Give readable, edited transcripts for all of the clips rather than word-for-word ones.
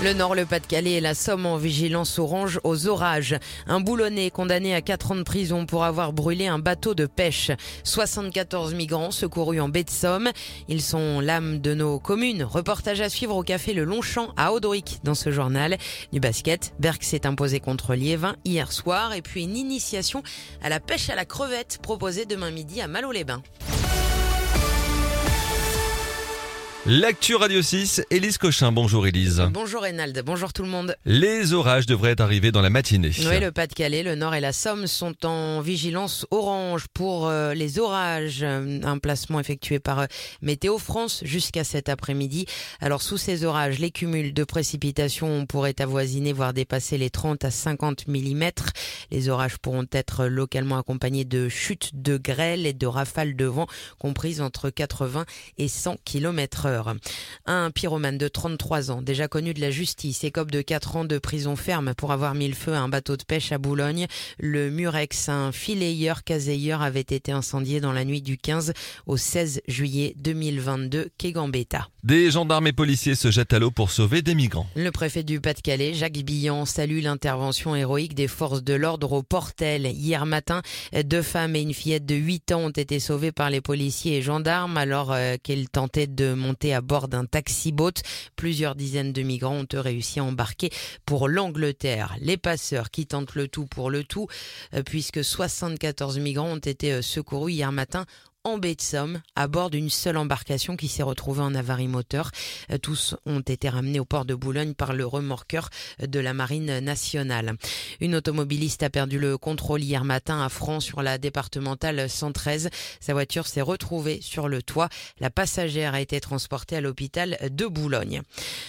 Le Nord, le Pas-de-Calais et la Somme en vigilance orange aux orages. Un Boulonnais condamné à 4 ans de prison pour avoir brûlé un bateau de pêche. 74 migrants secourus en baie de Somme. Ils sont l'âme de nos communes. Reportage à suivre au café Le Longchamp à Audric dans ce journal. Du basket, Berck s'est imposé contre Liévin hier soir. Et puis une initiation à la pêche à la crevette proposée demain midi à Malo-les-Bains. L'actu Radio 6, Élise Cochin. Bonjour Élise. Bonjour Reynald, bonjour tout le monde. Les orages devraient arriver dans la matinée. Oui, le Pas-de-Calais, le Nord et la Somme sont en vigilance orange pour les orages. Un placement effectué par Météo France jusqu'à cet après-midi. Alors sous ces orages, les cumuls de précipitations pourraient avoisiner, voire dépasser les 30 à 50 mm. Les orages pourront être localement accompagnés de chutes de grêle et de rafales de vent comprises entre 80 et 100 km/h. Un pyromane de 33 ans, déjà connu de la justice, écope de 4 ans de prison ferme pour avoir mis le feu à un bateau de pêche à Boulogne. Le Murex, un filayeur caseilleur, avait été incendié dans la nuit du 15 au 16 juillet 2022, quai Gambetta. Des gendarmes et policiers se jettent à l'eau pour sauver des migrants. Le préfet du Pas-de-Calais, Jacques Billan, salue l'intervention héroïque des forces de l'ordre au Portel. Hier matin, 2 femmes et une fillette de 8 ans ont été sauvées par les policiers et gendarmes alors qu'elles tentaient de monter à bord d'un taxi-boat. Plusieurs dizaines de migrants ont réussi à embarquer pour l'Angleterre. Les passeurs qui tentent le tout pour le tout, puisque 74 migrants ont été secourus hier matin en baie de Somme, à bord d'une seule embarcation qui s'est retrouvée en avarie moteur. Tous ont été ramenés au port de Boulogne par le remorqueur de la Marine nationale. Une automobiliste a perdu le contrôle hier matin à Franc sur la départementale 113. Sa voiture s'est retrouvée sur le toit. La passagère a été transportée à l'hôpital de Boulogne.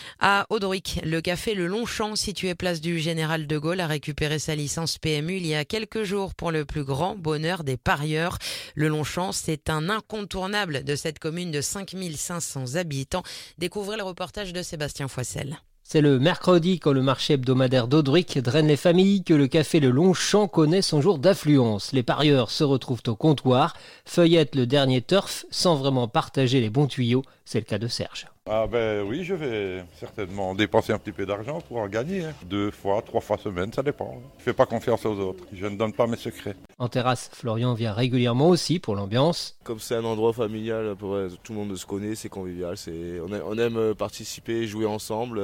À Audric, le café Le Longchamp, situé place du Général de Gaulle, a récupéré sa licence PMU il y a quelques jours pour le plus grand bonheur des parieurs. Le Longchamp, c'est un incontournable de cette commune de 5500 habitants. Découvrez le reportage de Sébastien Foissel. C'est le mercredi, quand le marché hebdomadaire d'Audric draine les familles, que le café Le Longchamp connaît son jour d'affluence. Les parieurs se retrouvent au comptoir, feuillettent le dernier turf sans vraiment partager les bons tuyaux. C'est le cas de Serge. Ah ben oui, je vais certainement dépenser un petit peu d'argent pour en gagner. 2 fois, 3 fois semaine, ça dépend. Je ne fais pas confiance aux autres. Je ne donne pas mes secrets. En terrasse, Florian vient régulièrement aussi pour l'ambiance. Comme c'est un endroit familial, tout le monde se connaît, c'est convivial. On aime participer, jouer ensemble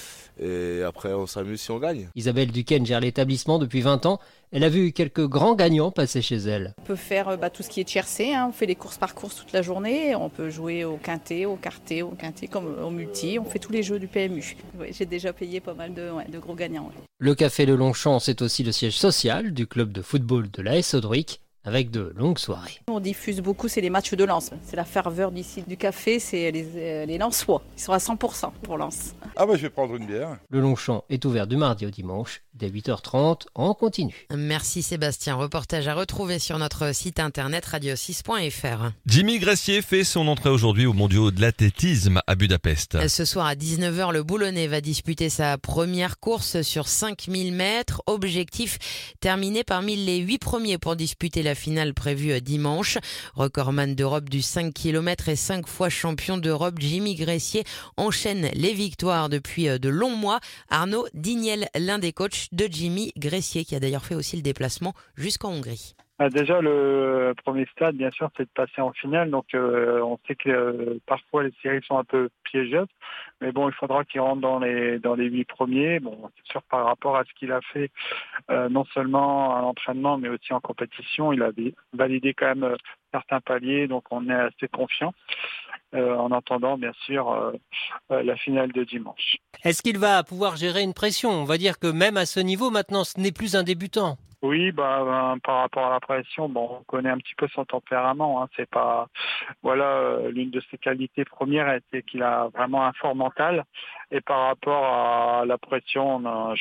et après on s'amuse si on gagne. Isabelle Duquesne gère l'établissement depuis 20 ans. Elle a vu quelques grands gagnants passer chez elle. On peut faire tout ce qui est tiercé, on fait les courses par course toute la journée. On peut jouer au quintet, au quartet, au quintet comme au multi. On fait tous les jeux du PMU. Oui, j'ai déjà payé pas mal de gros gagnants. Ouais. Le café Le Longchamp, c'est aussi le siège social du club de football de l'AS Audric, avec de longues soirées. On diffuse beaucoup, c'est les matchs de Lens. C'est la ferveur d'ici du café, c'est les Lensois. Ils sont à 100% pour Lens. Ah ben je vais prendre une bière. Le Longchamp est ouvert du mardi au dimanche, dès 8h30 en continu. Merci Sébastien. Reportage à retrouver sur notre site internet radio6.fr. Jimmy Gressier fait son entrée aujourd'hui aux mondiaux de l'athlétisme à Budapest. Ce soir à 19h, le Boulonnais va disputer sa première course sur 5000 mètres. Objectif, terminer parmi les 8 premiers pour disputer la finale prévue dimanche. Recordman d'Europe du 5 km et 5 fois champion d'Europe, Jimmy Gressier enchaîne les victoires depuis de longs mois. Arnaud Dignel, l'un des coachs de Jimmy Gressier, qui a d'ailleurs fait aussi le déplacement jusqu'en Hongrie. Déjà, le premier stade, bien sûr, c'est de passer en finale. Donc, on sait que parfois les séries sont un peu piégeuses. Mais bon, il faudra qu'il rentre dans les 8 premiers. Bon, c'est sûr, par rapport à ce qu'il a fait, non seulement à l'entraînement, mais aussi en compétition, il a validé quand même certains paliers. Donc, on est assez confiant. En attendant, bien sûr, la finale de dimanche. Est-ce qu'il va pouvoir gérer une pression ? On va dire que même à ce niveau, maintenant, ce n'est plus un débutant. Oui, par rapport à la pression, on connaît un petit peu son tempérament. C'est pas, l'une de ses qualités premières était qu'il a vraiment un fort mental. Et par rapport à la pression,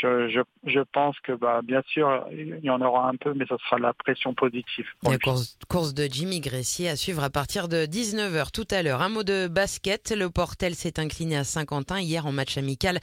je pense que, bien sûr, il y en aura un peu, mais ce sera de la pression positive. La course de Jimmy Gressier à suivre à partir de 19h tout à l'heure. Un mot de basket. Le Portel s'est incliné à Saint-Quentin hier en match amical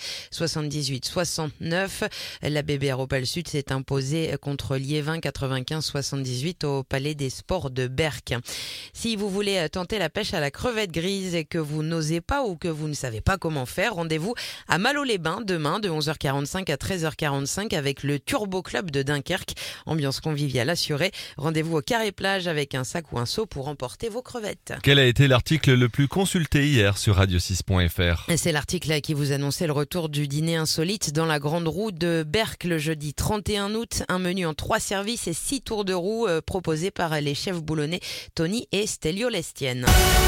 78-69. La BBR Opal Sud s'est imposée contre Liévin 95-78 au Palais des Sports de Berck. Si vous voulez tenter la pêche à la crevette grise et que vous n'osez pas ou que vous ne savez pas comment comment faire. Rendez-vous à Malo-les-Bains demain de 11h45 à 13h45 avec le Turbo Club de Dunkerque. Ambiance conviviale assurée. Rendez-vous au Carré Plage avec un sac ou un seau pour emporter vos crevettes. Quel a été l'article le plus consulté hier sur radio6.fr? C'est l'article qui vous annonçait le retour du dîner insolite dans la Grande Roue de Berck le jeudi 31 août. Un menu en 3 services et 6 tours de roue proposés par les chefs boulonnais Tony et Stelio Lestienne.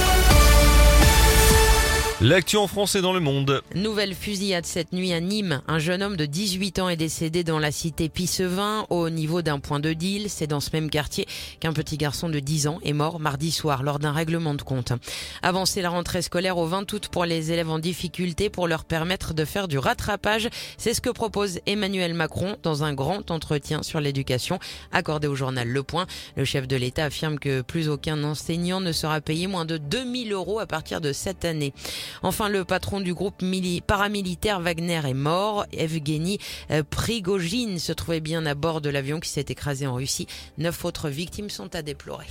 L'actu en français dans le monde. Nouvelle fusillade cette nuit à Nîmes. Un jeune homme de 18 ans est décédé dans la cité Pissevin au niveau d'un point de deal. C'est dans ce même quartier qu'un petit garçon de 10 ans est mort mardi soir lors d'un règlement de compte. Avancer la rentrée scolaire au 20 août pour les élèves en difficulté pour leur permettre de faire du rattrapage. C'est ce que propose Emmanuel Macron dans un grand entretien sur l'éducation accordé au journal Le Point. Le chef de l'État affirme que plus aucun enseignant ne sera payé moins de 2 000 € à partir de cette année. Enfin, le patron du groupe paramilitaire Wagner est mort. Evgeny Prigojine se trouvait bien à bord de l'avion qui s'est écrasé en Russie. 9 autres victimes sont à déplorer.